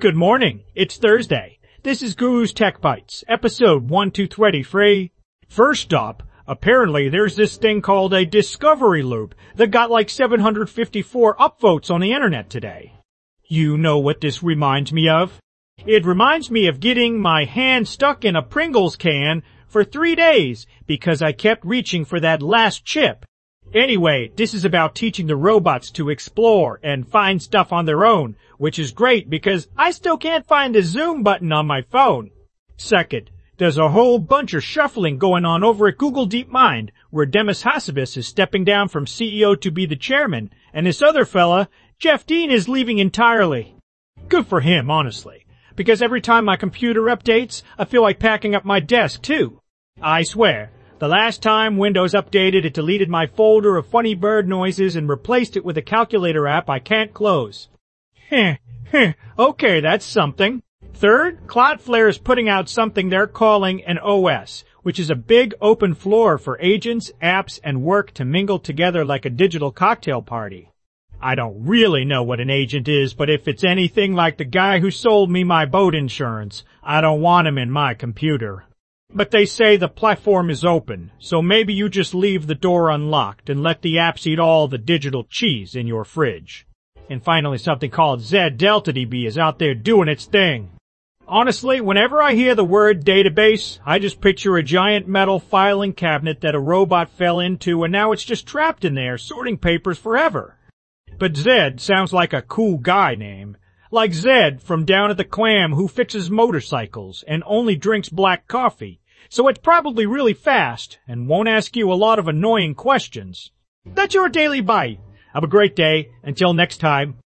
Good morning. It's Thursday. This is Guru's Tech Bites, episode 123. First up, apparently there's this thing called a discovery loop that got like 754 upvotes on the internet today. You know what this reminds me of? It reminds me of getting my hand stuck in a Pringles can for 3 days because I kept reaching for that last chip. Anyway, this is about teaching the robots to explore and find stuff on their own, which is great because I still can't find the zoom button on my phone. Second, there's a whole bunch of shuffling going on over at Google DeepMind, where Demis Hassabis is stepping down from CEO to be the chairman, and this other fella, Jeff Dean, is leaving entirely. Good for him, honestly, because every time my computer updates, I feel like packing up my desk, too. I swear, the last time Windows updated, it deleted my folder of funny bird noises and replaced it with a calculator app I can't close. Okay, that's something. Third, Cloudflare is putting out something they're calling an OS, which is a big open floor for agents, apps, and work to mingle together like a digital cocktail party. I don't really know what an agent is, but if it's anything like the guy who sold me my boat insurance, I don't want him in my computer. But they say the platform is open, so maybe you just leave the door unlocked and let the apps eat all the digital cheese in your fridge. And finally, something called ZDeltaDB is out there doing its thing. Honestly, whenever I hear the word database, I just picture a giant metal filing cabinet that a robot fell into and now it's just trapped in there, sorting papers forever. But Zed sounds like a cool guy name. Like Zed from Down at the Clam who fixes motorcycles and only drinks black coffee. So it's probably really fast and won't ask you a lot of annoying questions. That's your Daily Bite. Have a great day. Until next time.